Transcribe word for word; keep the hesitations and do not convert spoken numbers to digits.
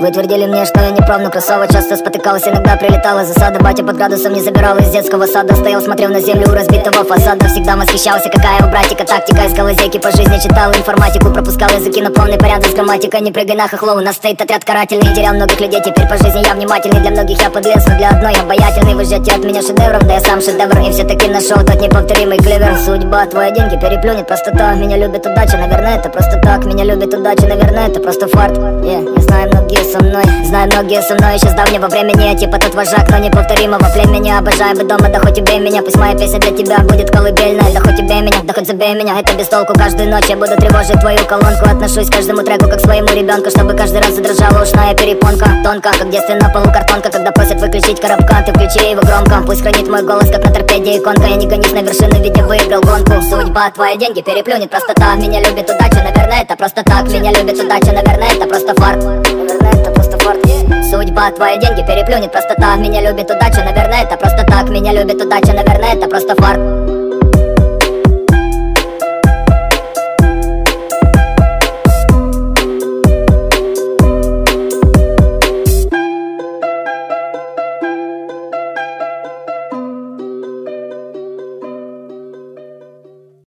Вы твердили мне, что я не прав, но красава часто спотыкалась, иногда прилетала засада. Батя под градусом не забирал из детского сада. Стоял, смотрел на землю у разбитого фасада. Всегда восхищался, какая у братика тактика. Искал лазейки по жизни, читал информатику. Пропускал языки на полный порядок с грамматикой. Не прыгай на хохло, у нас стоит отряд карательный. Терял многих людей, теперь по жизни я внимательный. Для многих я подлец, но для одной обаятельный. Вы ждете от меня шедевров, да я сам шедевр. И все-таки нашел тот неповторимый клевер. Судьба твои деньги переплюнет, простота. Меня любит удача, наверное это просто так. Меня любит удача, наверное это просто фарт. yeah. Я знаю, многие со мной, знаю, многие со мной еще с давнего времени. Я типа тот вожак, но неповторимого племени. Обожаю быть дома, да хоть убей меня. Пусть моя песня для тебя будет колыбельная. Да хоть убей меня, да хоть забей меня. Это без толку, каждую ночь я буду тревожить твою колонку. Отношусь к каждому треку как к своему ребенку, чтобы каждый раз задрожала ушная перепонка. Тонко, как в детстве на полу картонка. Когда просят выключить коробка, ты включи его громко. Пусть хранит мой голос, как на торпеде иконка. Я не гонюсь на вершины, ведь я выиграл гонку. Судьба твои деньги переплюнет, простота. Меня любит удача, наверное это просто так. Меня любит удача, наверное это просто фарт. Наверное это просто фарт. Судьба твои деньги переплюнет, простота. Меня любит удача, наверное это просто так. Меня любит удача, наверное это просто фарт.